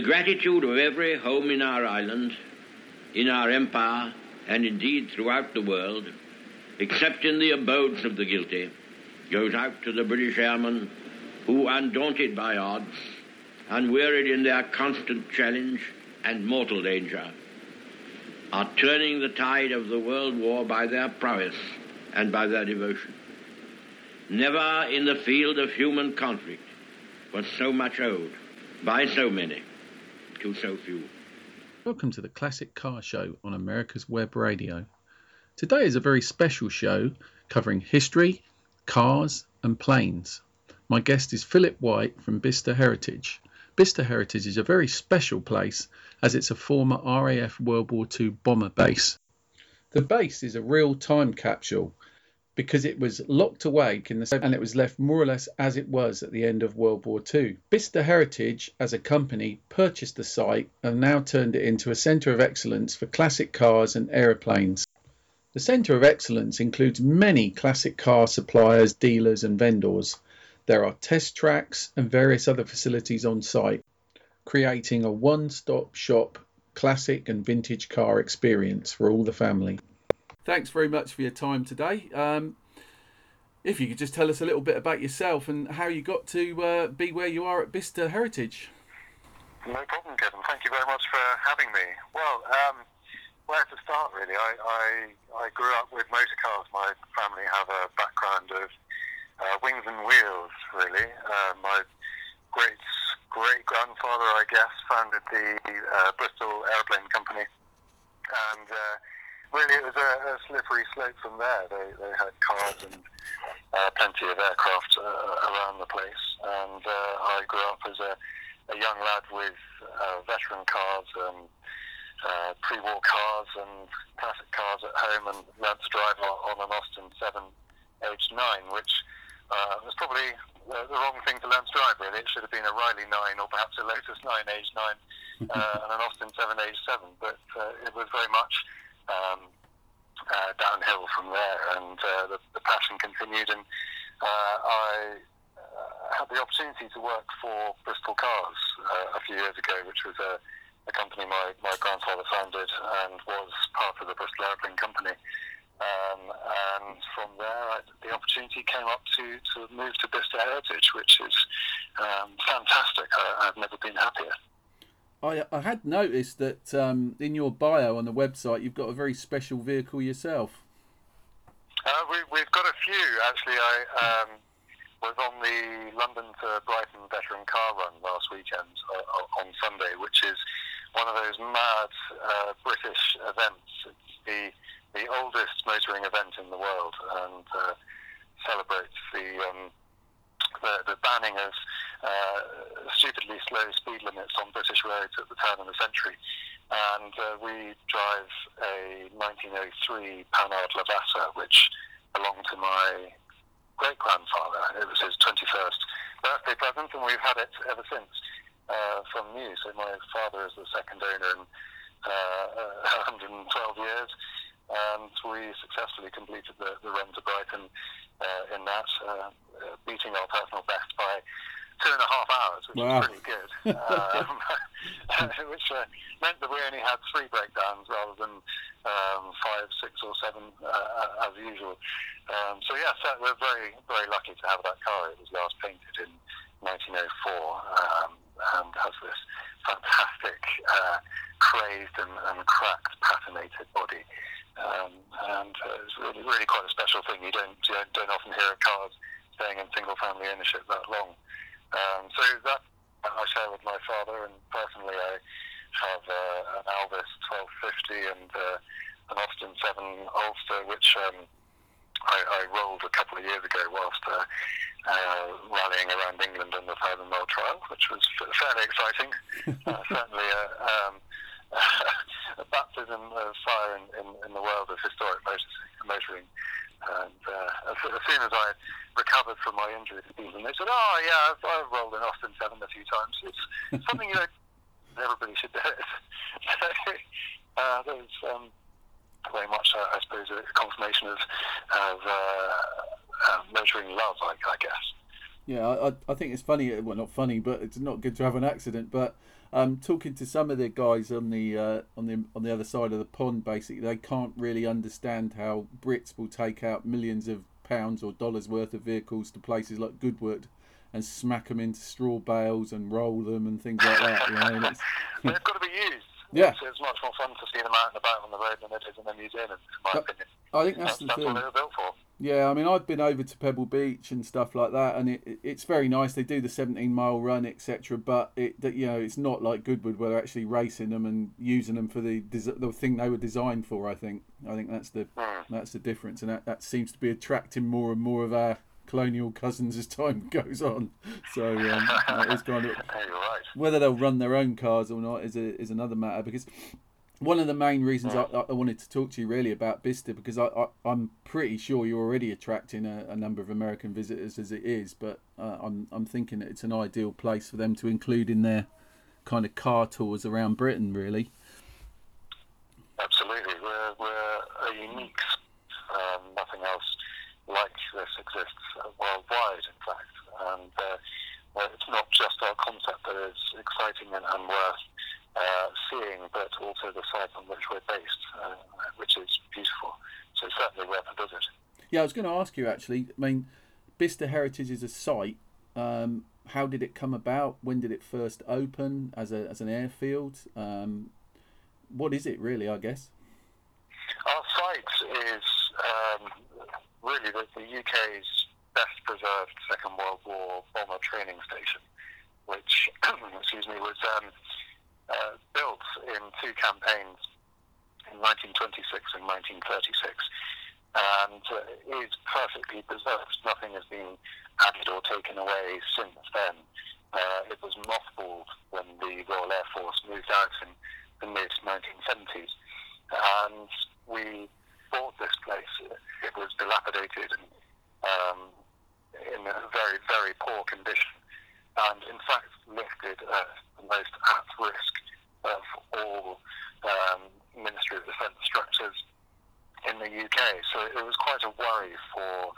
gratitude of every home in our island, in our empire, and indeed throughout the world, except in the abodes of the guilty, goes out to the British airmen who, undaunted by odds, unwearied in their constant challenge and mortal danger, are turning the tide of the world war by their prowess and by their devotion. Never in the field of human conflict was so much owed by so many to so few. Welcome to the Classic Car Show on America's Web Radio. Today is a very special show covering history, cars and planes. My guest is Philip White from Bicester Heritage. Bicester Heritage is a very special place as it's a former RAF World War II bomber base. The base is a real time capsule because it was locked away and it was left more or less as it was at the end of World War II. Bicester Heritage as a company purchased the site and now turned it into a centre of excellence for classic cars and aeroplanes. The Centre of Excellence includes many classic car suppliers, dealers and vendors. There are test tracks and various other facilities on site, creating a one-stop shop classic and vintage car experience for all the family. Thanks very much for your time today. If you could just tell us a little bit about yourself and how you got to be where you are at Bicester Heritage. No problem, Kevin. Thank you very much for having me. Well, where to start, really? I grew up with motor cars. My family have a background of wings and wheels, really. My great-grandfather, I guess, founded the Bristol Aeroplane Company. And really, it was a slippery slope from there. They had cars and plenty of aircraft around the place. And I grew up as a young lad with veteran cars and pre-war cars and classic cars at home, and learned to drive on an Austin 7 aged 9, which was probably the wrong thing to learn to drive, really. It should have been a Riley 9 or perhaps a Lotus 9 aged 9 and an Austin 7 aged 7, but it was very much downhill from there, and the passion continued, and I had the opportunity to work for Bristol Cars a few years ago, which was a company my grandfather founded and was part of the Bristol Aeroplane Company. And from there, the opportunity came up to move to Bicester Heritage, which is fantastic. I've never been happier. I had noticed that in your bio on the website, you've got a very special vehicle yourself. We've got a few, actually. I was on the London to Brighton Veteran Car Run last weekend on Sunday, which is one of those mad British events. It's the oldest motoring event in the world, and celebrates the banning of stupidly slow speed limits on British roads at the turn of the century. And we drive a 1903 Panhard Lavassa, which belonged to my great-grandfather. It was his 21st birthday present, and we've had it ever since from new. So my father is the second owner in 112 years, and we successfully completed the run to Brighton in that, beating our personal best by 2.5 hours, which was pretty good. Which meant that we only had 3 breakdowns rather than 5, 6 or 7 as usual. So yes, we're very, very lucky to have that car. It was last painted in 1904 and has this fantastic crazed and cracked patinated body. And it's really, really quite a special thing. You don't often hear of cars staying in single-family ownership that long. So that I share with my father, and personally I have an Alvis 1250 and an Austin 7 Ulster, which I rolled a couple of years ago whilst rallying around England on the 1,000-mile trial, which was fairly exciting. Certainly a baptism of fire in the world of historic motoring. And as soon as I recovered from my injury to England, they said, "Oh yeah, I've rolled in Austin 7 a few times. It's something everybody should do it." There's very much, I suppose, a confirmation of motoring love, I guess. Yeah, I think it's funny. Well, not funny, but it's not good to have an accident. But talking to some of the guys on the other side of the pond, basically, they can't really understand how Brits will take out millions of pounds or dollars worth of vehicles to places like Goodwood and smack them into straw bales and roll them and things like that. You know, they've got to be used. Yeah, it's much more fun to see them out and about on the road than it is in the museum, in my opinion. I think that's the thing. thing. That's what they were built for. Yeah, I mean, I've been over to Pebble Beach and stuff like that, and it's very nice. They do the 17-mile run, etc. But it's not like Goodwood where they're actually racing them and using them for the thing they were designed for. I think that's the difference, and that seems to be attracting more and more of our colonial cousins as time goes on. So it's kind of right. Whether they'll run their own cars or not is another matter, because one of the main reasons I wanted to talk to you really about Bicester, because I'm pretty sure you're already attracting a number of American visitors as it is, but I'm thinking that it's an ideal place for them to include in their kind of car tours around Britain, really. Absolutely, we're a unique. Nothing else like this exists worldwide, in fact, and it's not just our concept that is exciting and worth seeing, but also the site on which we're based, which is beautiful. So certainly worth a visit. Yeah, I was going to ask you actually. I mean, Bicester Heritage is a site. How did it come about? When did it first open as an airfield? What is it really, I guess? Our site is really the UK's best preserved Second World War bomber training station, which was built in two campaigns in 1926 and 1936, and is perfectly preserved. Nothing has been added or taken away since then. It was mothballed when the Royal Air Force moved out in the mid-1970s, and we bought this place. It was dilapidated and in a very, very poor condition, and in fact listed as the most at risk of all Ministry of Defence structures in the UK. So it was quite a worry for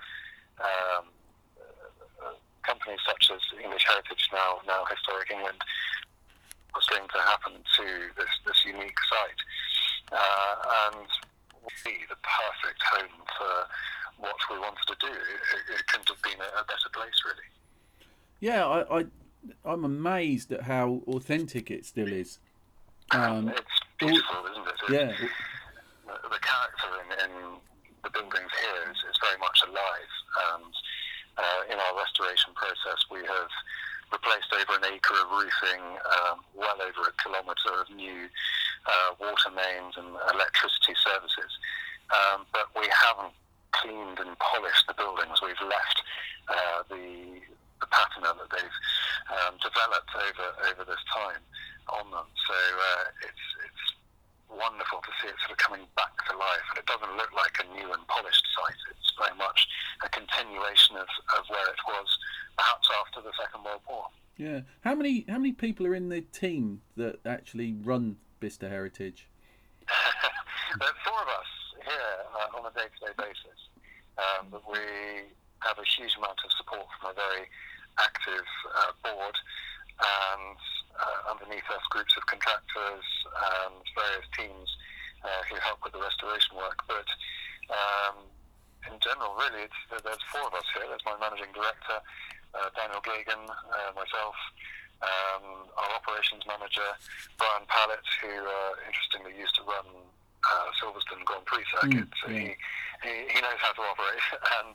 companies such as English Heritage, now Historic England, what's going to happen to this unique site. And be the perfect home for what we wanted to do. It couldn't have been a better place, really. Yeah, I'm amazed at how authentic it still is. It's beautiful, isn't it? Yeah. The character in the buildings here is very much alive, and in our restoration process we have replaced over an acre of roofing, well over a kilometre of new water mains and electricity services, but we haven't cleaned and polished the buildings. We've left the patina that they've developed over this time on them. So it's wonderful to see it sort of coming back to life, and it doesn't look like a new and polished site. It's very much a continuation of where it was perhaps after the Second World War. Yeah. How many people are in the team that actually run Bicester Heritage? There are four of us here on a day-to-day basis, but we have a huge amount of support from a very active board, and underneath us groups of contractors and various teams who help with the restoration work. But in general, really, there's four of us here. There's my managing director, Daniel Gagan, myself, our operations manager, Brian Pallett, who interestingly used to run Silverstone Grand Prix circuit, so he knows how to operate, and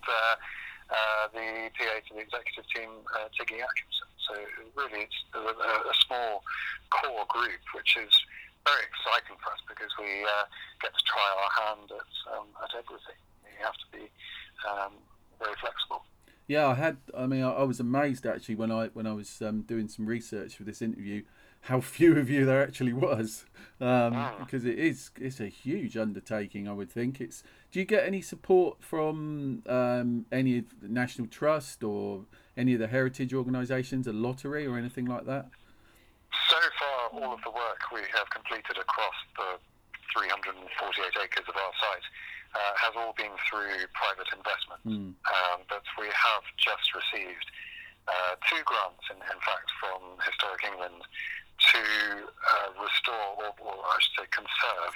the PA to the executive team, Tiggy Atkinson. So really it's a small core group, which is very exciting for us because we get to try our hand at everything. You have to be very flexible. Yeah, I was amazed actually when I was doing some research for this interview, how few of you there actually was, because it's a huge undertaking. I would think Do you get any support from any of the National Trust or any of the heritage organisations, a lottery or anything like that? So far, all of the work we have completed across the 348 acres of our site has all been through private investment, but we have just received two grants, in fact, from Historic England to restore, or I should say conserve,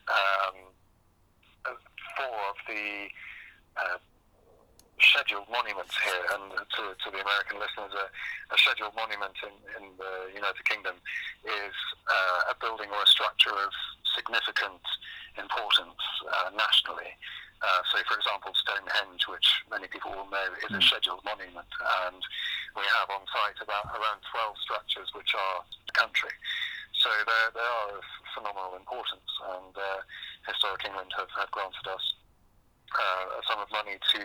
four of the scheduled monuments here. And to the American listeners, a scheduled monument in the United Kingdom is a building or a structure of significant importance nationally. So, for example, Stonehenge, which many people will know, is a scheduled monument, and we have on site around 12 structures which are the country. So they are of phenomenal importance, and Historic England have granted us a sum of money to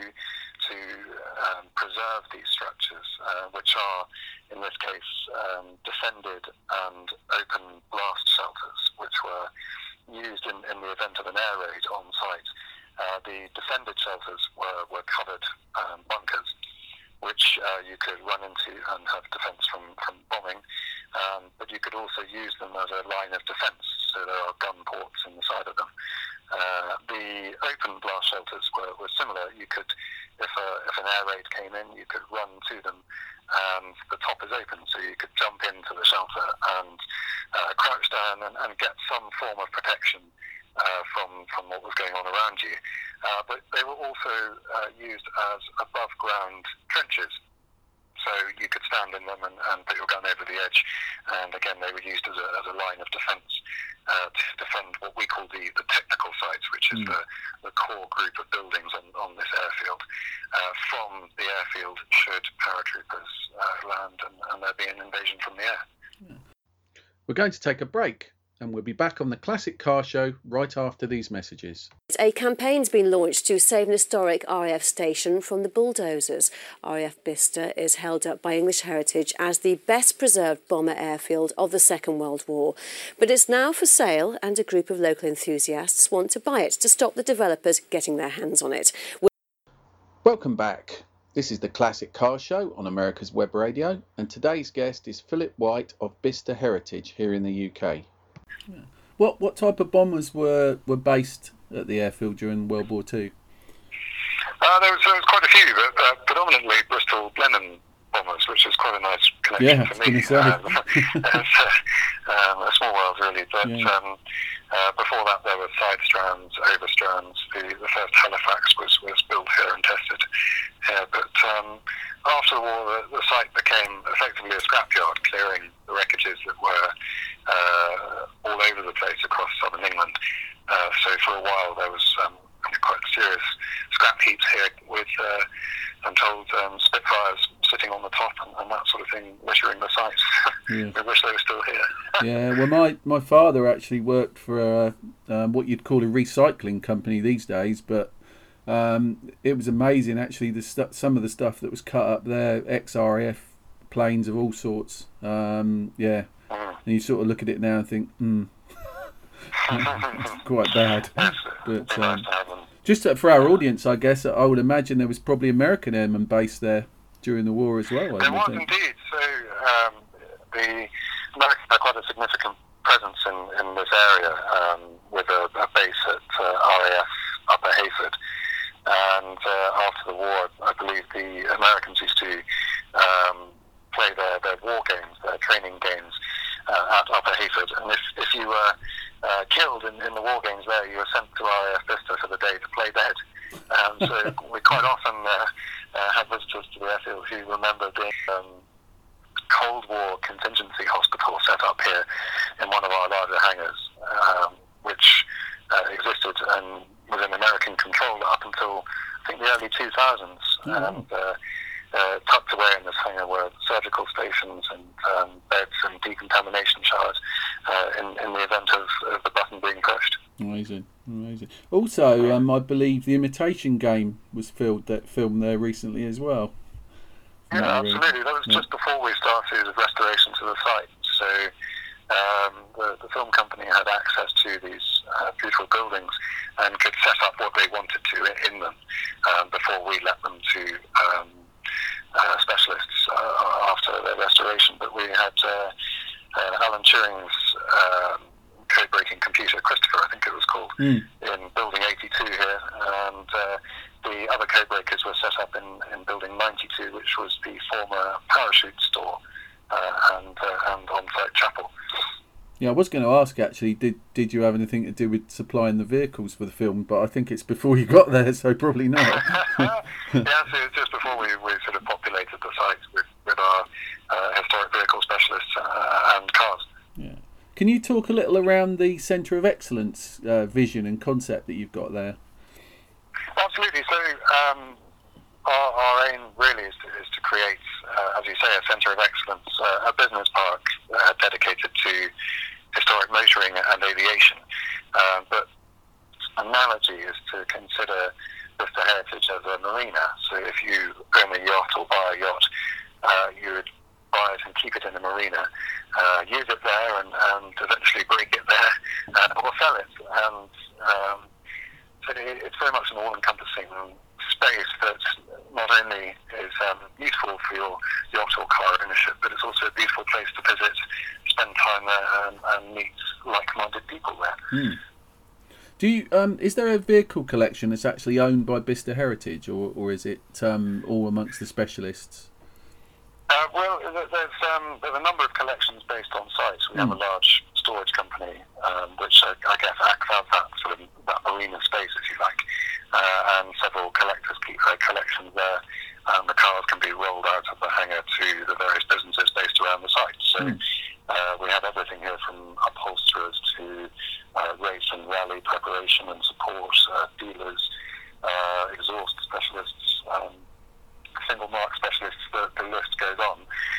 preserve these structures, which are, in this case, defended and open blast shelters, which were used in the event of an air raid on site. The defended shelters were covered bunkers, which you could run into and have defence from bombing, but you could also use them as a line of defence, so there are gun ports in the side of them. The open blast shelters were similar. You could, if an air raid came in, you could run to them, and the top is open, so you could jump into the shelter and crouch down and get some form of protection from what was going on around you. But they were also used as above-ground trenches, so you could stand in them and put your gun over the edge. And again, they were used as a line of defence to defend what we call the technical sites, which is the core group of buildings on this airfield. From the airfield, should paratroopers land and there be an invasion from the air. We're going to take a break, and we'll be back on the Classic Car Show right after these messages. A campaign's been launched to save an historic RAF station from the bulldozers. RAF Bicester is held up by English Heritage as the best preserved bomber airfield of the Second World War. But it's now for sale, and a group of local enthusiasts want to buy it to stop the developers getting their hands on it. Welcome back. This is the Classic Car Show on America's Web Radio, and today's guest is Philip White of Bicester Heritage here in the UK. Yeah. What type of bombers were based at the airfield during World War II? There was quite a few, but predominantly Bristol Blenheim bombers, which is quite a nice connection for me. It's a small world, really. But before that, there were side strands, over strands. The first Halifax was built here and tested here. But after the war, the site became effectively a scrapyard, clearing the wreckages that were all over the place across southern England. So for a while, there was quite serious scrap heaps here with, I'm told, Spitfires sitting on the top and that sort of thing, littering the site. Yeah. I wish they were still here. Yeah, well, my father actually worked for what you'd call a recycling company these days, but it was amazing, actually, some of the stuff that was cut up there, ex-RAF planes of all sorts. And you sort of look at it now and think, it's quite bad. But just for our audience, I guess, I would imagine there was probably American airmen based there during the war as well. There was indeed. So the Americans had quite a significant presence in this area, with a base at RAF Upper Hayford. And after the war, I believe the Americans used to play their war games, their training games at Upper Hayford. And if you were killed in the war games there, you were sent to RAF Bicester for the day to play dead. So we quite often had visitors to the airfield who remember being Cold War contingency hospital set up here in one of our larger hangars, which existed and was in American control up until, I think, the early 2000s. And tucked away in this hangar were surgical stations and beds and decontamination showers in the event of the button being pushed. Amazing. Also, I believe The Imitation Game was filmed there recently as well. Yeah, absolutely. That was just before we started restoration to the site. So the film company had access to these beautiful buildings and could set up what they wanted to in them before we let them to specialists after their restoration. But we had Alan Turing's code-breaking computer, Christopher, I think it was called, in Building 82 here, and the other code breakers were set up in Building 92 to, which was the former parachute store and on-site chapel. Yeah, I was going to ask actually, did you have anything to do with supplying the vehicles for the film? But I think it's before you got there, so probably not. Yeah, so it's just before we sort of populated the site with our historic vehicle specialists and cars. Yeah. Can you talk a little around the Centre of Excellence vision and concept that you've got there? Absolutely. So our aim really is to create, as you say, a centre of excellence, a business park dedicated to historic motoring and aviation. But analogy is to consider Bicester Heritage as a marina. So if you own a yacht or buy a yacht, you would buy it and keep it in a marina, use it there and eventually break it there or sell it. And so it's very much an all-encompassing space that not only is useful for your yacht or car ownership, but it's also a beautiful place to visit, spend time there and meet like-minded people there. Do you is there a vehicle collection that's actually owned by Bicester Heritage, or is it all amongst the specialists? Well, there's a number of collections based on site. We have a large storage company, which I guess acts as that sort of that marina space, if you like, and several collectors keep their collections there. And the cars can be rolled out of the hangar to the various businesses based around the site. So we have everything here from upholsterers to race and rally preparation and support, dealers, exhaust specialists, single mark specialists, the list goes on.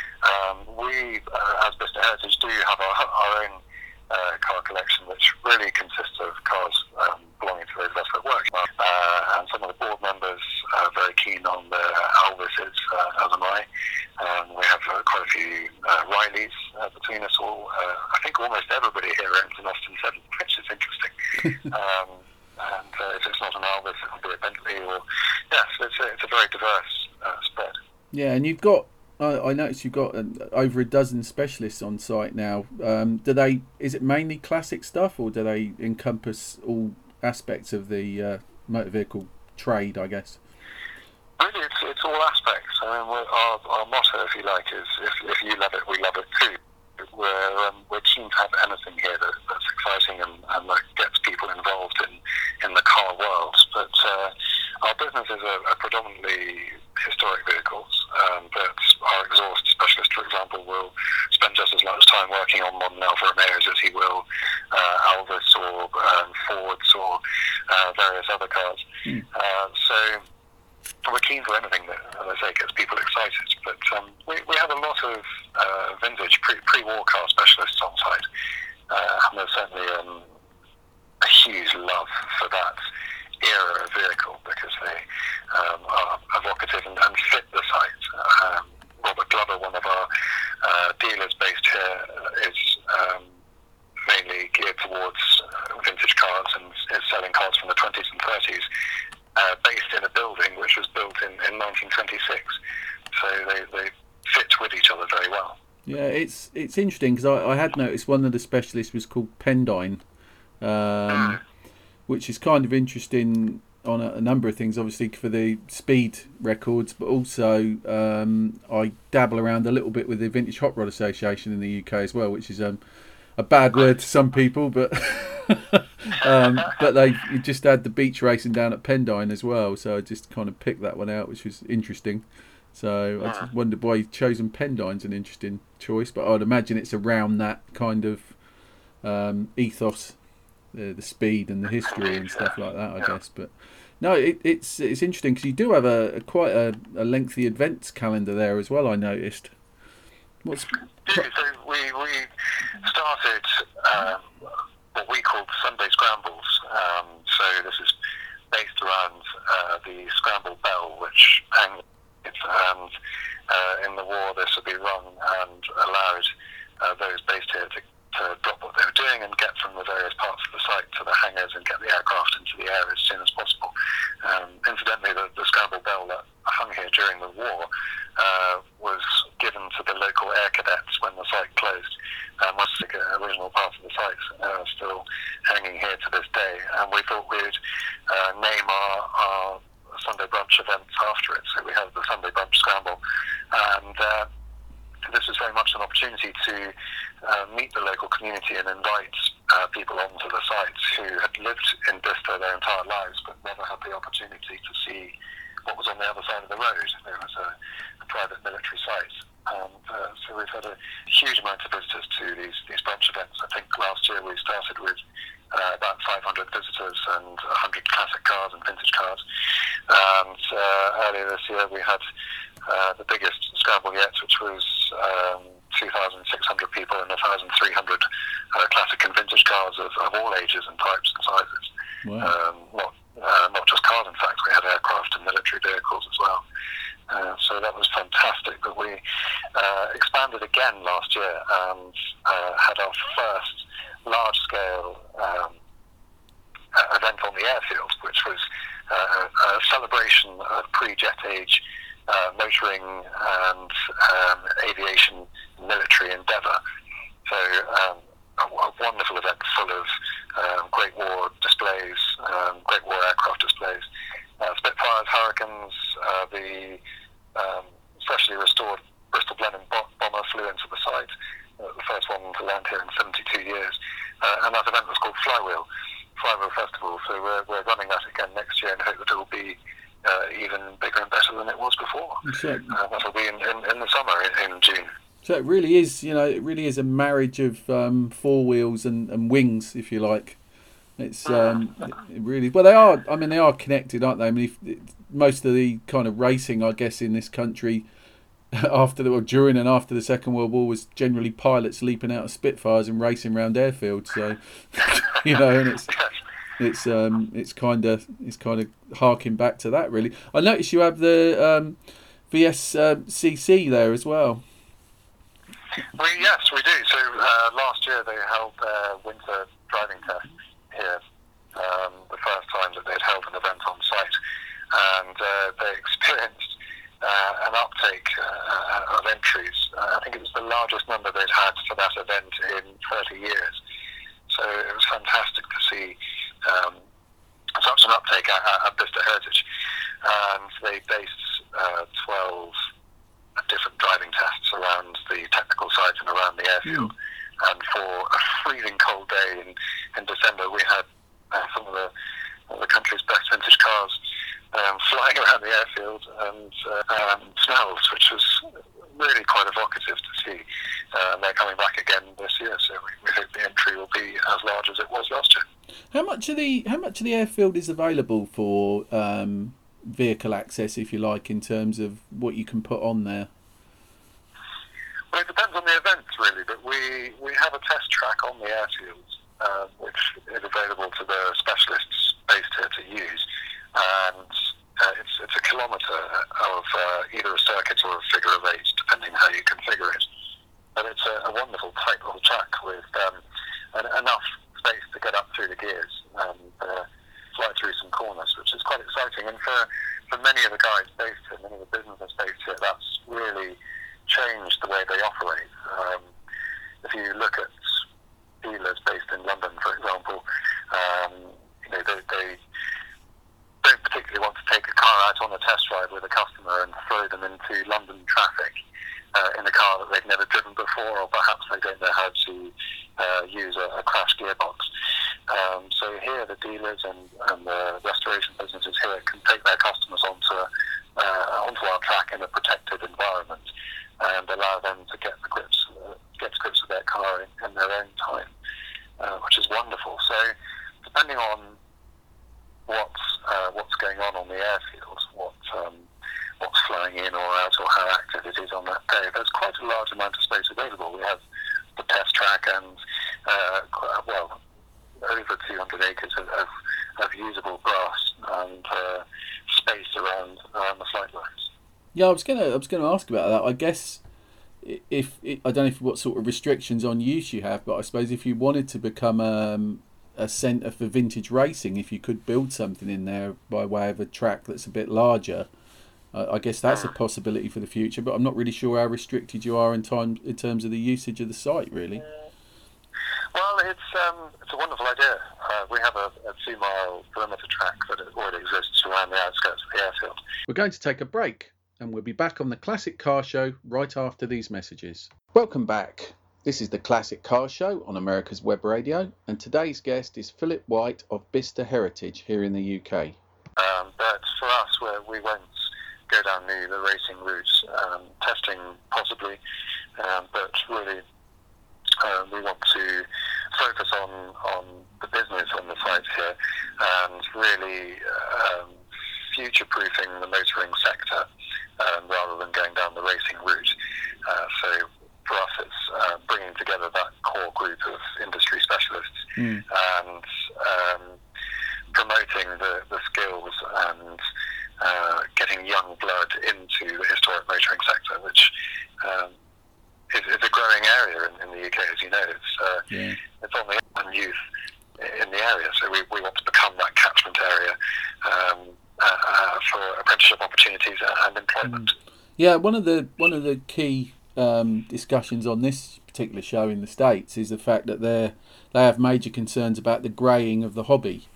We, as Bicester Heritage, do have our own car collection, which really consists of cars belonging to those vessels that work. And some of the board members are very keen on the Elvises, as am I. We have quite a few Rileys between us all. I think almost everybody here owns an Austin 7, which is interesting. And if it's not an Elvis, it'll be a Bentley. It's a very diverse spread. Yeah, and you've got. I noticed you've got over a dozen specialists on site now. Is it mainly classic stuff, or do they encompass all aspects of the motor vehicle trade, I guess? Really, it's all aspects. I mean, our motto, if you like, is if you love it, we love it too. We're keen to have anything here that's exciting and that gets people involved in the car world. But our businesses are predominantly historic vehicles, but our exhaust specialist, for example, will spend just as much time working on modern Alfa Romeos as he will Elvis or Fords or various other cars. So we're keen for anything that, as I say, gets people excited. But we have a lot of vintage pre-war car specialists on site, and there's certainly a huge love for that era of vehicle because they are evocative and fit the site. Robert Glover, one of our dealers based here, is mainly geared towards vintage cars and is selling cars from the 20s and 30s. Based in a building which was built in 1926, so they fit with each other very well. Yeah, it's interesting because I had noticed one of the specialists was called Pendine, which is kind of interesting on a number of things. Obviously for the speed records, but also I dabble around a little bit with the Vintage Hot Rod Association in the UK as well, which is a bad word to some people, but but they just had the beach racing down at Pendine as well, so I just kind of picked that one out, which was interesting. So I just wondered why you've chosen Pendine's an interesting choice, but I'd imagine it's around that kind of ethos, the speed and the history and stuff like that, I guess. But no, it's interesting because you do have quite a lengthy events calendar there as well, I noticed. So we started what we called Sunday Scrambles. So this is based around the Scramble Bell, which hangs. And in the war, this would be run and allowed those based here to drop what they were doing and get from the various parts of the site to the hangars and get the aircraft into the air as soon as possible. Incidentally, the Scramble Bell that hung here during the war was given to the local air cadets when the site closed. Was the original part of the site still hanging here to this day, and we thought we'd name our Sunday brunch events after it. So we have the Sunday brunch scramble opportunity to meet the local community and invite people onto the sites who had lived in Bicester their entire lives but never had the opportunity to see what was on the other side of the road. There was a private military site. So we've had a huge amount of visitors to these brunch events. I think last year we started with about 500 visitors and 100 classic cars and vintage cars. And earlier this year we had the biggest scramble yet, which was 2,600 people and 1,300 classic and vintage cars of all ages and types and sizes. Wow. Not just cars, in fact, we had aircraft and military vehicles as well. So that was fantastic. But we expanded again last year and had our first large-scale event on the airfield, which was a celebration of pre-jet age motoring and aviation military endeavour. So a wonderful event full of Great War displays, Great War aircraft displays, Spitfires, Hurricanes, the freshly restored Bristol Blenheim bomber flew into the site, the first one to land here in 72 years, and that event was called Flywheel Festival. So we're running that again next year and hope that it will be even bigger and better than it was before. That'll be in the summer in June. So it really is a marriage of four wheels and wings, if you like. It's it really, well, they are connected, aren't they? I mean, most of the kind of racing, I guess, in this country during and after the Second World War was generally pilots leaping out of Spitfires and racing around airfields. So and it's kind of harking back to that, really. I noticed you have the VSCC there as well. Yes, we do. So last year they held their winter driving test here, the first time that they'd held an event on site, and they experienced an uptake of entries. I think it was the largest number they'd had for that event in 30 years. So it was fantastic to see such an uptake at Bicester Heritage. And they based 12 different driving tests around the technical sites and around the airfield. And for a freezing cold day in December, we had some of the country's best vintage cars flying around the airfield and smells, which was really quite evocative to see. And they're coming back again this year, so we hope the entry will be as large as it was last year. How much of the airfield is available for vehicle access, if you like, in terms of what you can put on there? Well, it depends on the events, really, but we have a test track on the airfield, which is available to the specialists based here to use. And it's a kilometre of either a circuit or a figure of 8, depending how you configure it. But it's a wonderful tight little track with enough space to get up through the gears and fly through some corners, which is quite exciting. And for many of the guys based here, many of the businesses based here, that's really changed the way they operate. If you look at dealers based in London, for example, they don't particularly want to take a car out on a test drive with a customer and throw them into London traffic in a car that they've never driven before, or perhaps they don't know how to use a crash gearbox. So here the dealers and the restoration businesses here can take their customers onto our track in a protected environment and allow them to get to grips with their car in their own time, which is wonderful. So depending on what's going on the airfield, what's flying in or out, or how active it is on that day, there's quite a large amount of space available. We have the test track and over 200 acres of usable grass and space around the flight lines. Yeah, I was gonna ask about that. I guess I don't know what sort of restrictions on use you have, but I suppose if you wanted to become a centre for vintage racing, if you could build something in there by way of a track that's a bit larger, I guess that's a possibility for the future. But I'm not really sure how restricted you are in terms of the usage of the site, really. Well, it's a wonderful idea. We have a 2-mile perimeter track that already exists around the outskirts of the airfield. We're going to take a break, and we'll be back on the Classic Car Show right after these messages. Welcome back. This is the Classic Car Show on America's Web Radio, and today's guest is Philip White of Bicester Heritage here in the UK. But for us, we won't go down the racing route, testing possibly, but really we want to focus on the business on the site here and really future-proofing the motoring sector rather than going down the racing route. So for us, it's bringing together that core group of industry specialists and promoting the skills and getting young blood into the historic motoring sector, which is a growing area in the UK, as you know. It's on the young youth in the area, so we want to become that catchment area for apprenticeship opportunities and employment. Yeah, one of the key discussions on this particular show in the States is the fact that they have major concerns about the greying of the hobby.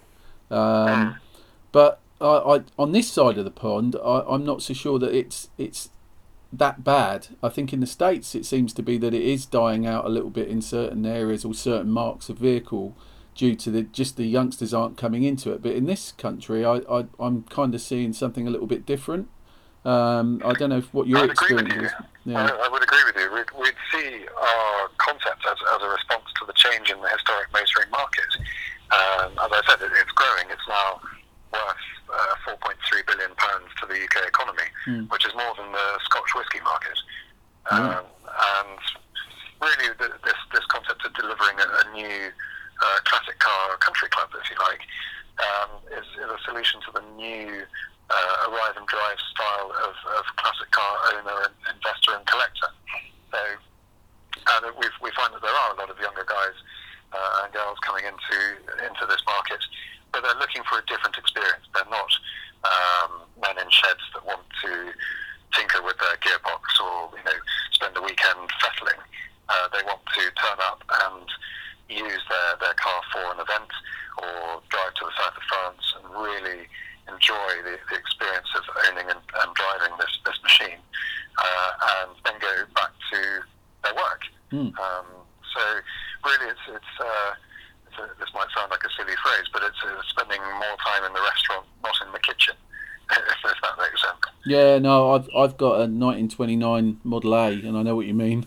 But I on this side of the pond, I'm not so sure that it's that bad. I think in the States it seems to be that it is dying out a little bit in certain areas or certain marks of vehicle due to the youngsters aren't coming into it. But in this country, I'm kind of seeing something a little bit different. I don't know what your experience is. Yeah. I would agree with you. We'd see our concept as a response to the change in the historic motoring market. As I said, it's growing. It's now worth £4.3 billion to the UK economy, which is more than the Scotch whisky market. And really, this concept of delivering a new classic car country club, if you like, is a solution to the new arrive and drive style of classic car owner, investor and collector. So we find that there are a lot of younger guys and girls coming into this market, but they're looking for a different experience. They're not men in sheds that want to tinker with their gearbox or spend a weekend settling. They want to turn up and use their car for an event or drive to the south of France and really enjoy the experience of owning and driving this machine, and then go back to their work. So really, this might sound like a silly phrase, but it's spending more time in the restaurant, not in the kitchen, if that makes sense. Yeah, no, I've got a 1929 Model A, and I know what you mean.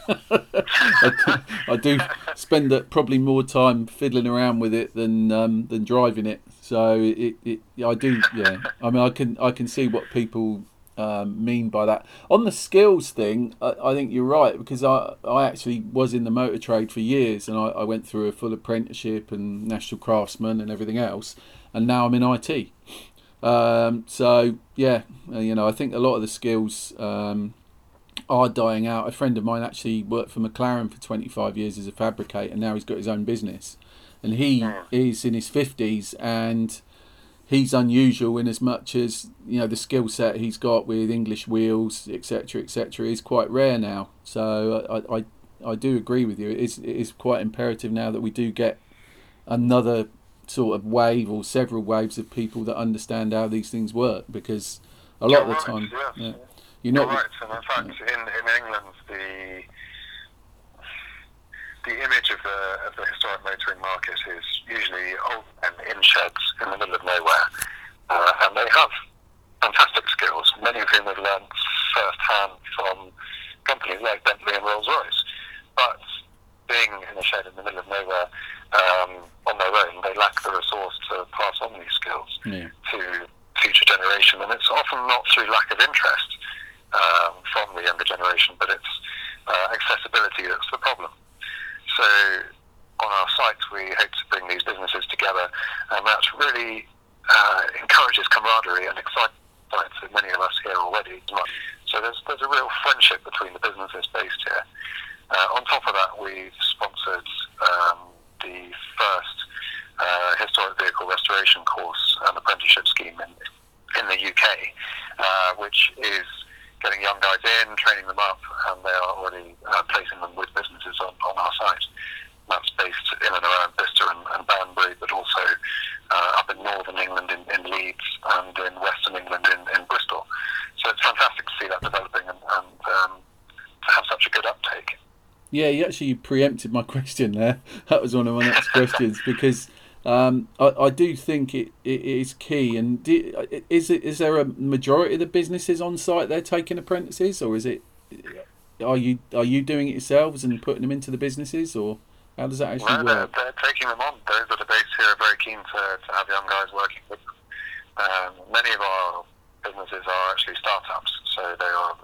I do spend probably more time fiddling around with it than driving it. So I do. Yeah, I mean, I can see what people mean by that. On the skills thing, I think you're right, because I actually was in the motor trade for years, and I went through a full apprenticeship and National Craftsman and everything else, and now I'm in IT. So yeah, I think a lot of the skills are dying out. A friend of mine actually worked for McLaren for 25 years as a fabricator, and now he's got his own business, and he is in his 50s, and he's unusual in as much as the skill set he's got with English wheels, etc., is quite rare now. So I do agree with you. It is quite imperative now that we do get another sort of wave or several waves of people that understand how these things work, because a lot of the time, yes. You're not right. And in fact, in England, the image of the historic motoring market is usually old men in sheds in the middle of nowhere, and they have fantastic skills, many of whom have learned first-hand from companies like Bentley and Rolls-Royce. But being in a shed in the middle of nowhere on their own, they lack the resource to pass on these skills to future generation, and it's often not through lack of interest from the younger generation, but it's accessibility that's the problem. So on our site, we hope to bring these businesses together, and that really encourages camaraderie and excitement for many of us here already. So there's a real friendship between the businesses based here. On top of that, we've sponsored the first historic vehicle restoration course and apprenticeship scheme in the UK, which is getting young guys in, training them up, and they are already placing them with businesses on our site. That's based in and around Bicester and Banbury, but also up in northern England in Leeds and in western England in Bristol. So it's fantastic to see that developing and to have such a good uptake. Yeah, you preempted my question there. That was one of my next questions because I do think it is key. And is there a majority of the businesses on site they're taking apprentices, or is it are you doing it yourselves and putting them into the businesses, or how does that actually No, work? they're taking them on. Those that are based here are very keen to have young guys working with them. Many of our businesses are actually startups, so they are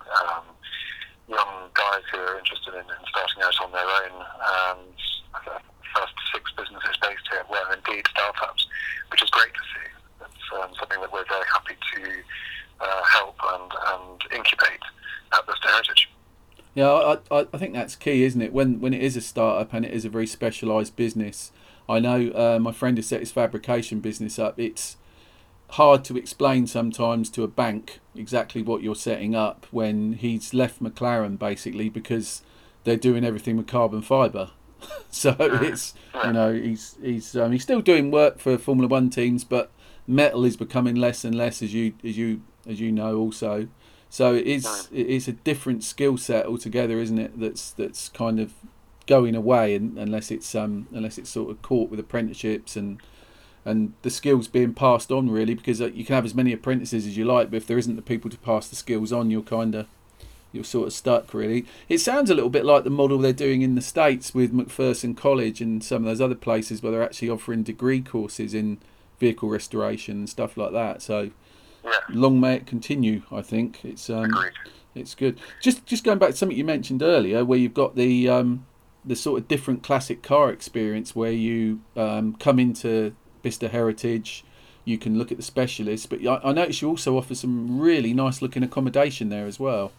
young guys who are interested in starting out on their own. The first 6 businesses based here were indeed startups, which is great to see. It's something that we're very happy to help and incubate at Bicester Heritage. Yeah, I think that's key, isn't it? When it is a startup and it is a very specialised business. I know my friend has set his fabrication business up. It's hard to explain sometimes to a bank exactly what you're setting up when he's left McLaren basically because they're doing everything with carbon fibre. So it's he's still doing work for Formula One teams, but metal is becoming less and less as you know also. So it is a different skill set altogether, isn't it? That's kind of going away unless it's sort of caught with apprenticeships and the skills being passed on really, because you can have as many apprentices as you like, but if there isn't the people to pass the skills on, you're sort of stuck really. It sounds a little bit like the model they're doing in the States with McPherson College and some of those other places where they're actually offering degree courses in vehicle restoration and stuff like that. So long may it continue. I think it's good. Just going back to something you mentioned earlier, where you've got the sort of different classic car experience, where you come into Bicester Heritage, you can look at the specialists, but I notice you also offer some really nice looking accommodation there as well.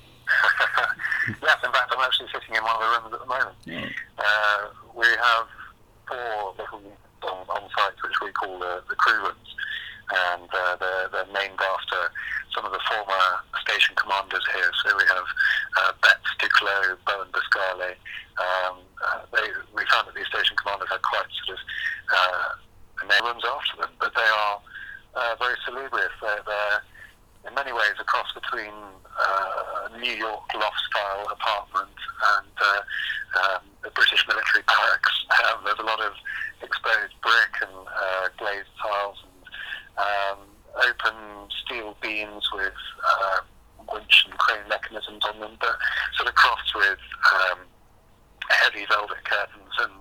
Yes, in fact, I'm actually sitting in one of the rooms at the moment. Yeah. We have 4 little on site, which we call the crew rooms, and they're named after some of the former station commanders here. So we have Betts, Duclos, Bowen Biscale. We found that these station commanders had quite sort of name rooms after them, but they are very salubrious. They're in many ways a cross between a New York loft-style apartment and the British military barracks. There's a lot of exposed brick and glazed tiles and open steel beams with winch and crane mechanisms on them, but sort of crossed with heavy velvet curtains and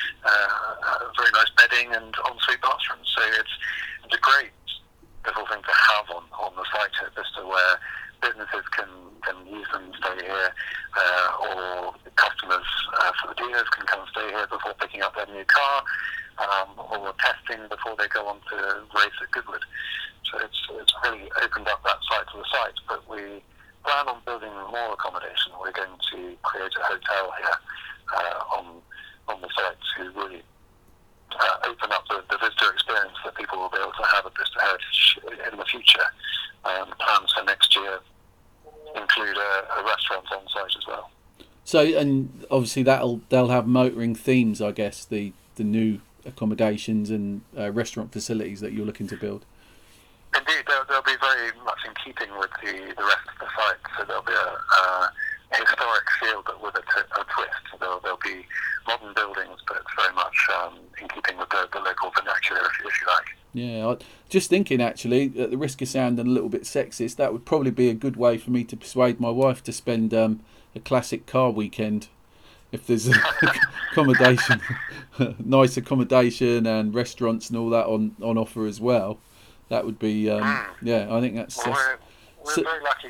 very nice bedding and ensuite bathrooms. So it's a great little thing to have on the site at Bicester, where businesses can use them, stay here, or customers for the dealers can come and stay here before picking up their new car, or testing before they go on to race at Goodwood. So it's really opened up that side to the site, but we plan on building more accommodation. We're going to create a hotel here on the site to really open up the visitor experience that people will be able to have at Bicester Heritage in the future. Plans for next year include a restaurant on site as well. So, and obviously they'll have motoring themes, I guess, the new accommodations and restaurant facilities that you're looking to build. Indeed, they'll be very much in keeping with the rest of the site. So there'll be a historic feel, but with a twist. So there'll be modern buildings, but it's very much in keeping with the local vernacular, if you like. Yeah, just thinking actually, at the risk of sounding a little bit sexist, that would probably be a good way for me to persuade my wife to spend a classic car weekend. If there's accommodation, nice accommodation and restaurants and all that on offer as well, that would be I think that's. Well, we're very lucky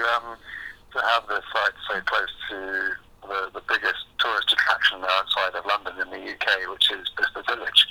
to have this site so close to the biggest tourist attraction outside of London in the UK, which is Bicester Village,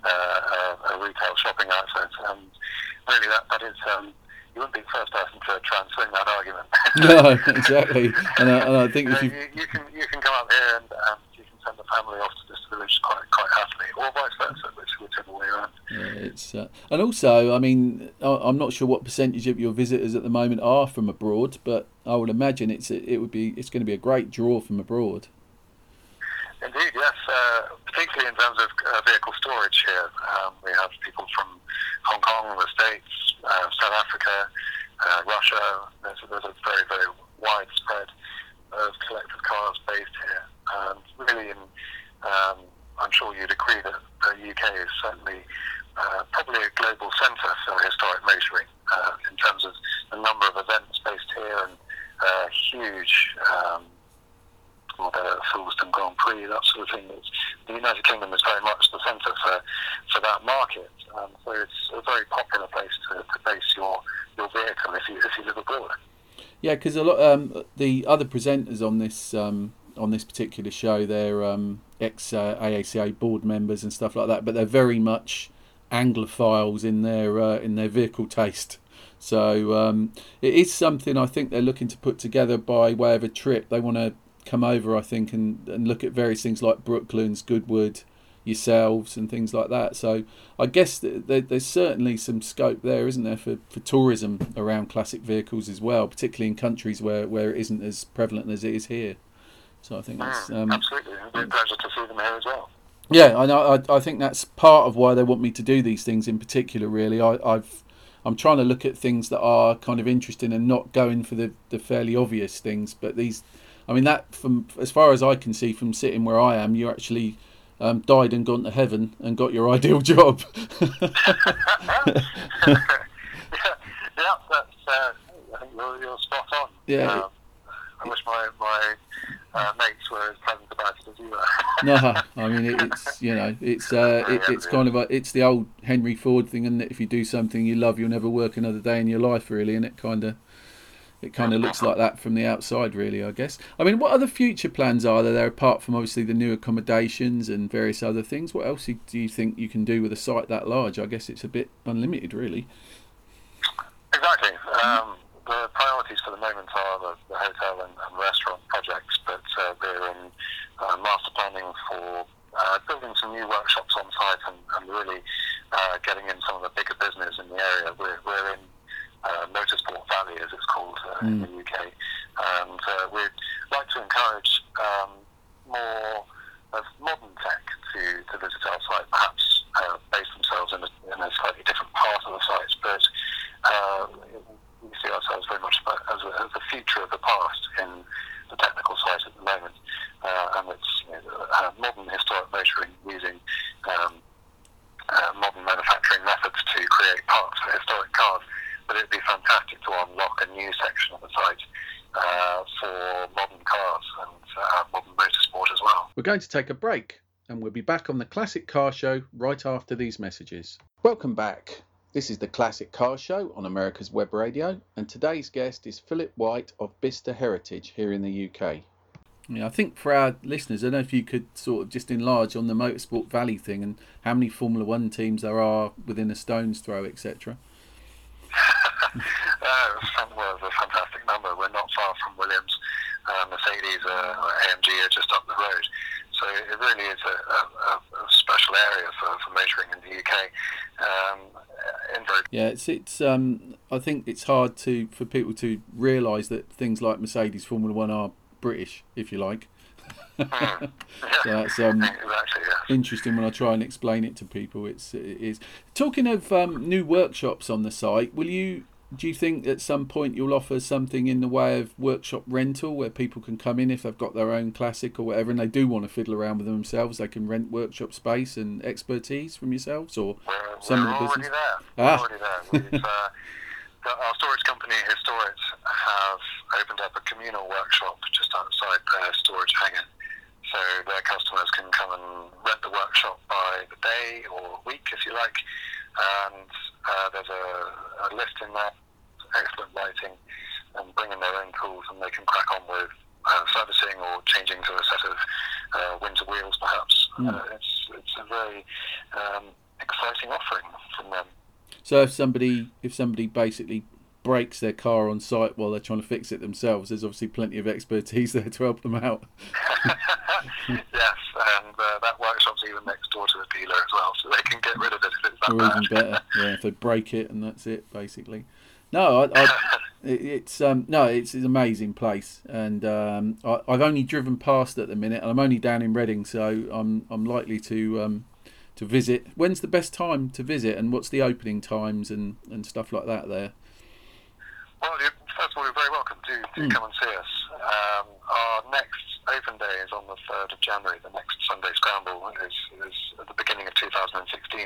a retail shopping outlet. And really, that is, you wouldn't be the first person to try and swing that argument. No, exactly. And I think you can come up here and you can send the family off to Bicester Village quite happily, or vice versa, whichever way around. Yeah, it's and also, I mean, I'm not sure what percentage of your visitors at the moment are from abroad, but I would imagine it's going to be a great draw from abroad. Indeed, yes. Particularly in terms of vehicle storage here, we have people from Hong Kong, the States, South Africa, Russia. There's a very, very wide spread of collector cars based here. sure you'd agree that the UK is certainly probably a global centre for historic motoring in terms of the number of events based here and huge Silverstone Grand Prix, that sort of thing. The United Kingdom is very much the centre for that market, so it's a very popular place to base your vehicle if you live abroad. Yeah, because a lot the other presenters on this particular show, they're ex AACA board members and stuff like that, but they're very much Anglophiles in their vehicle taste. So it is something I think they're looking to put together by way of a trip. They want to come over, I think, and look at various things like Brooklands, Goodwood, yourselves, and things like that. So I guess there's certainly some scope there, isn't there, for tourism around classic vehicles as well, particularly in countries where it isn't as prevalent as it is here. So I think that's absolutely. It'd be a pleasure to see them here as well. Yeah, I think that's part of why they want me to do these things in particular. Really, I'm trying to look at things that are kind of interesting and not going for the fairly obvious things. But these, I mean, that from as far as I can see from sitting where I am, you actually died and gone to heaven and got your ideal job. yeah, that's. I think you're spot on. Yeah. I wish my mates were as pleasant about it as you were. No, I mean it's kind of it's the old Henry Ford thing, and if you do something you love, you'll never work another day in your life, really, and it kind of looks like that from the outside, really, I guess. I mean, what other future plans are there apart from obviously the new accommodations and various other things? What else do you think you can do with a site that large? I guess it's a bit unlimited, really. Exactly. The priorities for the moment are the hotel and restaurant projects, but we're in master planning for building some new workshops on site and really getting in some of the bigger business in the area. We're in Motorsport Valley, as it's called in the UK, and we'd like to encourage more of modern tech to visit our site, perhaps base themselves in a slightly different part of the site, but we see ourselves very much as the future of the past in the technical site at the moment, and it's modern historic motoring using modern manufacturing methods to create parts for historic cars. But it'd be fantastic to unlock a new section of the site for modern cars and modern motorsport as well. We're going to take a break, and we'll be back on the Classic Car Show right after these messages. Welcome back. This is the Classic Car Show on America's Web Radio, and today's guest is Philip White of Bicester Heritage here in the UK. Yeah, I think for our listeners, I don't know if you could sort of just enlarge on the Motorsport Valley thing and how many Formula One teams there are within a stone's throw, etc. Well, it's a fantastic number. We're not far from Williams. Mercedes or AMG are just up the road. So it really is a special area for motoring in the UK. Yeah, it's I think it's hard for people to realise that things like Mercedes Formula One are British, if you like. So that's exactly, interesting when I try and explain it to people. It is. Talking of new workshops on the site, do you think at some point you'll offer something in the way of workshop rental where people can come in if they've got their own classic or whatever and they do want to fiddle around with them themselves, they can rent workshop space and expertise from yourselves or some of the business? We're already there. Our storage company, Historic, have opened up a communal workshop just outside their storage hangar. So their customers can come and rent the workshop by the day or week, if you like. And there's a lift in there, excellent lighting, and bring in their own tools, and they can crack on with servicing or changing to a set of winter wheels, perhaps. It's a very exciting offering from them. So if somebody basically breaks their car on site while they're trying to fix it themselves, there's obviously plenty of expertise there to help them out. Yes, and that workshop's even next door to the dealer as well, so they can get rid of it if it's that or bad. even better, yeah, if they break it and that's it, basically. No, it's an amazing place, and I've only driven past at the minute, and I'm only down in Reading, so I'm likely to visit. When's the best time to visit, and what's the opening times and stuff like that there? Well, first of all, you're very welcome to come and see us. Our next open day is on the 3rd of January. The next Sunday Scramble is at the beginning of 2016.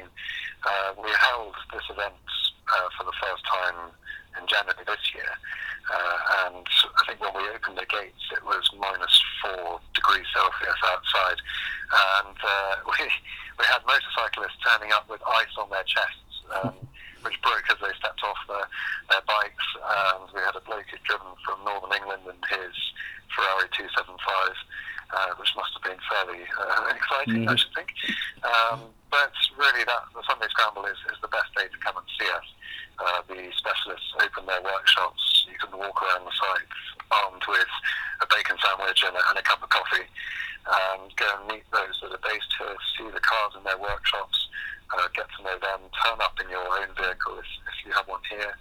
We held this event for the first time in January this year, and I think when we opened the gates it was -4 degrees Celsius outside, and we had motorcyclists turning up with ice on their chests, which broke as they stepped off their bikes, and we had a bloke who'd driven from Northern England in his Ferrari 275, which must have been fairly exciting, I should think. But really, the Sunday Scramble is the best day to come and see us. The specialists open their workshops. You can walk around the site armed with a bacon sandwich and a cup of coffee, and go and meet those that are based here, see the cars in their workshops, get to know them, turn up in your own vehicle if you have one here,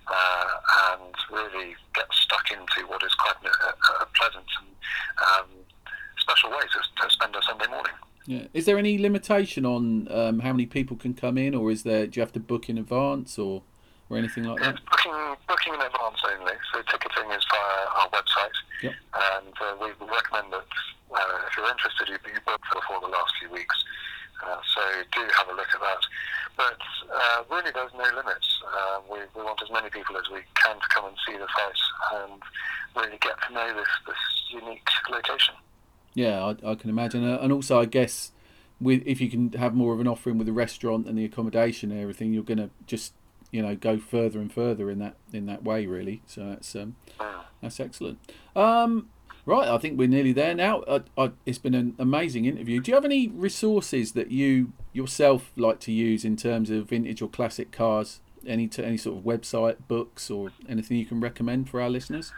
and really get stuck into what is quite a pleasant and special way to spend a Sunday morning. Yeah. Is there any limitation on how many people can come in, or do you have to book in advance or anything like that? It's booking in advance only, so ticketing is via our website. Yep. And we recommend that if you're interested, you book before the last few weeks. So do have a look at that. But really, there's no limits. We want as many people as we can to come and see the site and really get to know this unique location. Yeah, I can imagine. And also, I guess, if you can have more of an offering with the restaurant and the accommodation and everything, you're going to just, go further and further in that way, really. So that's excellent. Right, I think we're nearly there now. It's been an amazing interview. Do you have any resources that you yourself like to use in terms of vintage or classic cars? Any sort of website, books, or anything you can recommend for our listeners?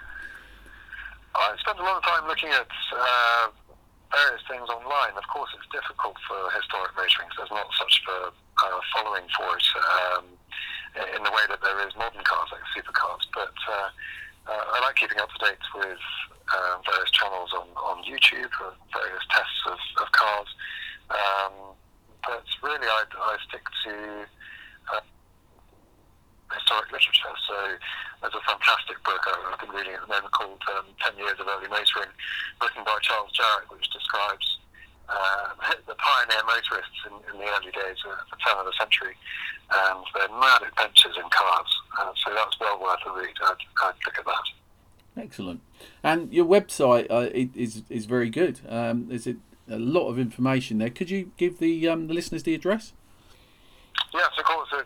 I spent a lot of time looking at various things online. Of course, it's difficult for historic motoring because there's not such a following for it in the way that there is modern cars like supercars. But I like keeping up to date with various channels on YouTube, various tests of cars. But really, I stick to historic literature. So there's a fantastic book I've been reading at the moment called 10 Years of Early Motoring, written by Charles Jarrett, which describes the pioneer motorists in the early days of the turn of the century and their mad adventures in cars. So that's well worth a read. I'd look at that. Excellent. And your website is very good. There's a lot of information there. Could you give the listeners the address? Yes, of course. It's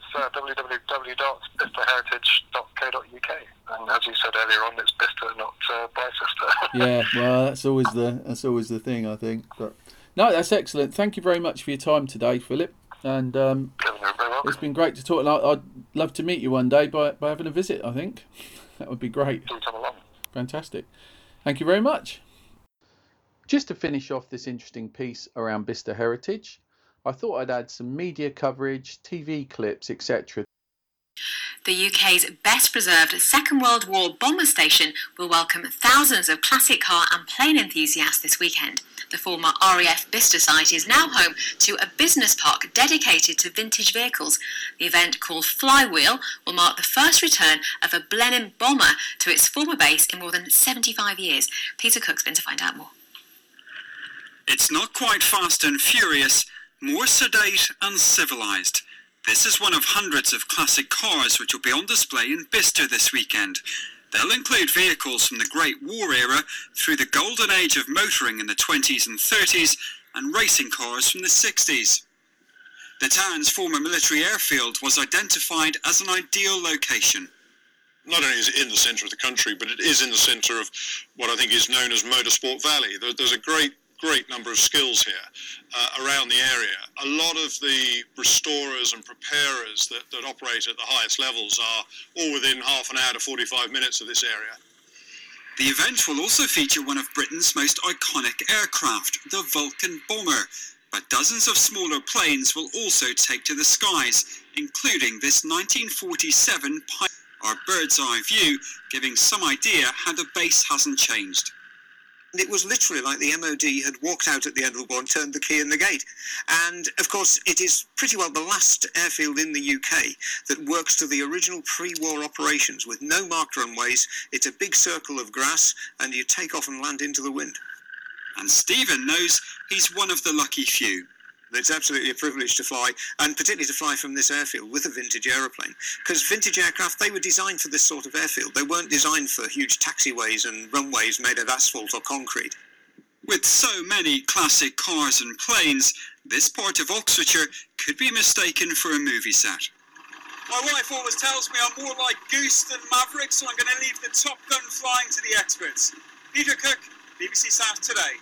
www.bicester.heritage.co.uk, and as you said earlier on, it's Bicester, not Bicester. Yeah, well, that's always the thing, I think. But no, that's excellent. Thank you very much for your time today, Philip. And it's been great to talk. And I'd love to meet you one day by having a visit. I think that would be great. Do come along. Fantastic. Thank you very much. Just to finish off this interesting piece around Bicester Heritage, I thought I'd add some media coverage, TV clips, etc. The UK's best preserved Second World War bomber station will welcome thousands of classic car and plane enthusiasts this weekend. The former RAF Bicester site is now home to a business park dedicated to vintage vehicles. The event, called Flywheel, will mark the first return of a Blenheim bomber to its former base in more than 75 years. Peter Cook's been to find out more. It's not quite fast and furious, more sedate and civilised. This is one of hundreds of classic cars which will be on display in Bicester this weekend. They'll include vehicles from the Great War era through the golden age of motoring in the 20s and 30s and racing cars from the 60s. The town's former military airfield was identified as an ideal location. Not only is it in the centre of the country, but it is in the centre of what I think is known as Motorsport Valley. There's a great number of skills here around the area. A lot of the restorers and preparers that operate at the highest levels are all within half an hour to 45 minutes of this area. The event will also feature one of Britain's most iconic aircraft, the Vulcan bomber, but dozens of smaller planes will also take to the skies, including this 1947 Our bird's eye view, giving some idea how the base hasn't changed. It was literally like the MOD had walked out at the end of the war and turned the key in the gate. And, of course, it is pretty well the last airfield in the UK that works to the original pre-war operations with no marked runways. It's a big circle of grass, and you take off and land into the wind. and Stephen knows he's one of the lucky few. It's absolutely a privilege to fly, and particularly to fly from this airfield with a vintage aeroplane, because vintage aircraft, they were designed for this sort of airfield. They weren't designed for huge taxiways and runways made of asphalt or concrete. With so many classic cars and planes, this part of Oxfordshire could be mistaken for a movie set. My wife always tells me I'm more like Goose than Maverick, so I'm going to leave the Top Gun flying to the experts. Peter Cook, BBC South Today.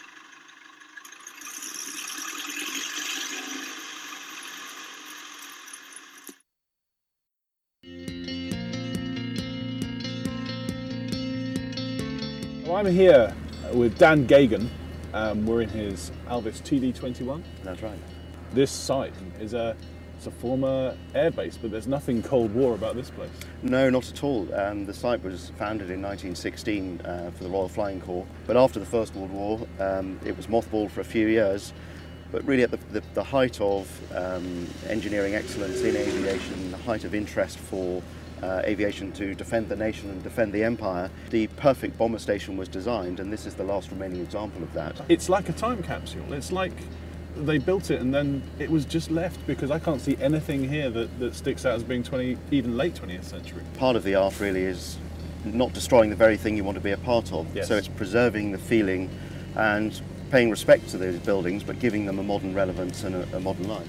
Well, I'm here with Dan Gagan. We're in his Alvis TD21. That's right. This site is it's a former airbase, but there's nothing Cold War about this place. No, not at all. The site was founded in 1916 for the Royal Flying Corps, but after the First World War, it was mothballed for a few years. But really at the height of engineering excellence in aviation, the height of interest for aviation to defend the nation and defend the empire, the perfect bomber station was designed, and this is the last remaining example of that. It's like a time capsule. It's like they built it and then it was just left, because I can't see anything here that sticks out as being even late 20th century. Part of the art really is not destroying the very thing you want to be a part of. Yes. So it's preserving the feeling and paying respect to those buildings, but giving them a modern relevance and a modern life.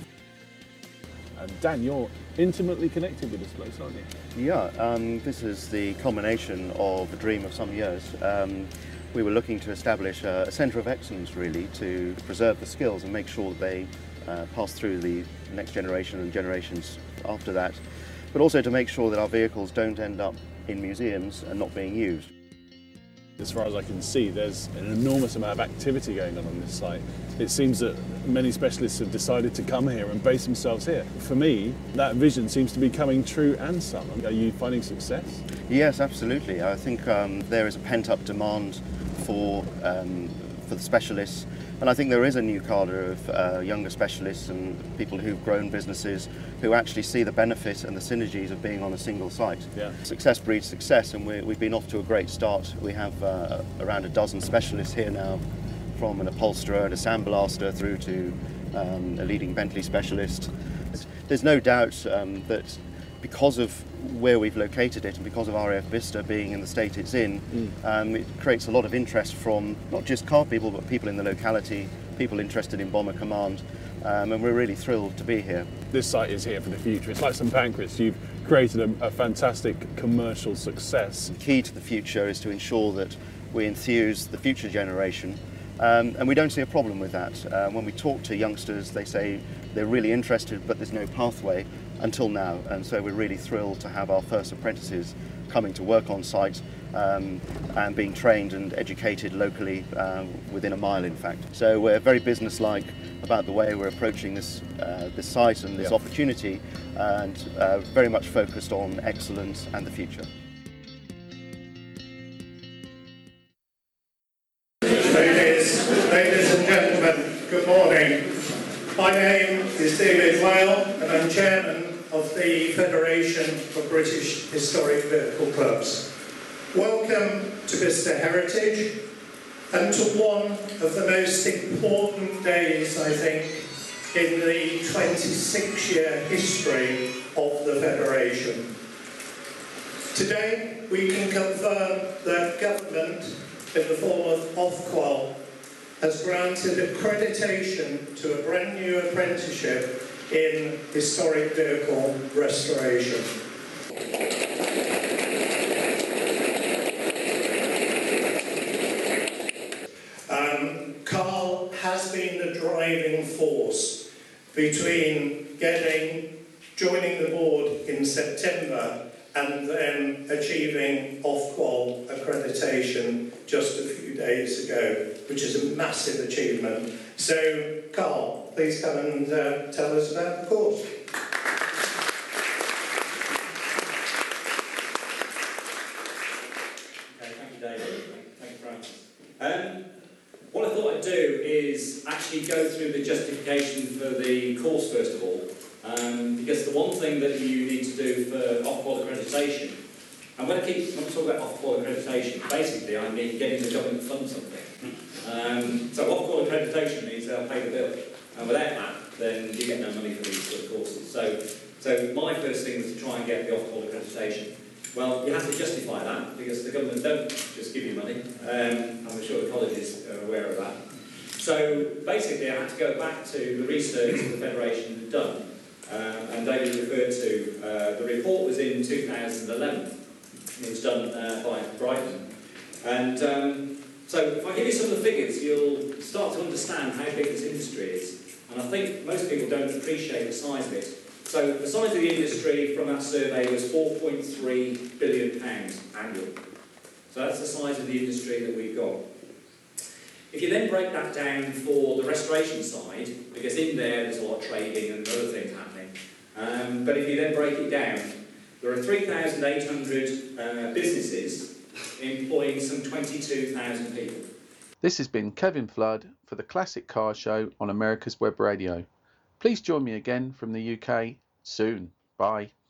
And Dan, you're intimately connected with this place, aren't you? Yeah, this is the culmination of a dream of some years. We were looking to establish a centre of excellence, really, to preserve the skills and make sure that they pass through the next generation and generations after that, but also to make sure that our vehicles don't end up in museums and not being used. As far as I can see, there's an enormous amount of activity going on this site. It seems that many specialists have decided to come here and base themselves here. For me, that vision seems to be coming true and some. Are you finding success? Yes, absolutely. I think there is a pent-up demand for the specialists, and I think there is a new cadre of younger specialists and people who've grown businesses who actually see the benefit and the synergies of being on a single site. Yeah. Success breeds success, and we've been off to a great start. We have around a dozen specialists here now, from an upholsterer and a sandblaster through to a leading Bentley specialist. There's no doubt that because of where we've located it and because of RAF Bicester being in the state it's in, it creates a lot of interest from not just car people but people in the locality, people interested in Bomber Command, and we're really thrilled to be here. This site is here for the future. It's like St Pancras. You've created a fantastic commercial success. The key to the future is to ensure that we enthuse the future generation, and we don't see a problem with that. When we talk to youngsters, they say they're really interested but there's no pathway until now, and so we're really thrilled to have our first apprentices coming to work on site and being trained and educated locally within a mile, in fact. So we're very businesslike about the way we're approaching this site and this opportunity, and very much focused on excellence and the future. Ladies and gentlemen, good morning. My name is David Whale and I'm chairman of the Federation of British Historic Vehicle Clubs. Welcome to Bicester Heritage and to one of the most important days, I think, in the 26-year history of the Federation. Today we can confirm that government, in the form of Ofqual, has granted accreditation to a brand new apprenticeship in historic vehicle restoration. Carl has been the driving force between joining the board in September and then achieving Ofqual accreditation just a few days ago, which is a massive achievement. So, Carl, please come and tell us about the course. Okay, thank you, David. Thank you, Francis. What I thought I'd do is actually go through the justification for the course first of all, because the one thing that you need to do for Ofqual accreditation, and when I talk about Ofqual accreditation, basically I mean getting the government to fund something. So off-call accreditation means they'll pay the bill, and without that, then you get no money for these sort of courses. So my first thing was to try and get the off-call accreditation. Well, you have to justify that, because the government don't just give you money. I'm sure the colleges are aware of that. So basically, I had to go back to the research that the Federation had done, and David referred to, the report was in 2011. It was done by Brighton. And so if I give you some of the figures, you'll start to understand how big this industry is. And I think most people don't appreciate the size of it. So the size of the industry from that survey was £4.3 billion annually. So that's the size of the industry that we've got. If you then break that down for the restoration side, because in there's a lot of trading and other things happening, but if you then break it down, there are 3,800 businesses employing some 22,000 people. This has been Kevin Flood for the Classic Car Show on America's Web Radio. Please join me again from the UK soon. Bye.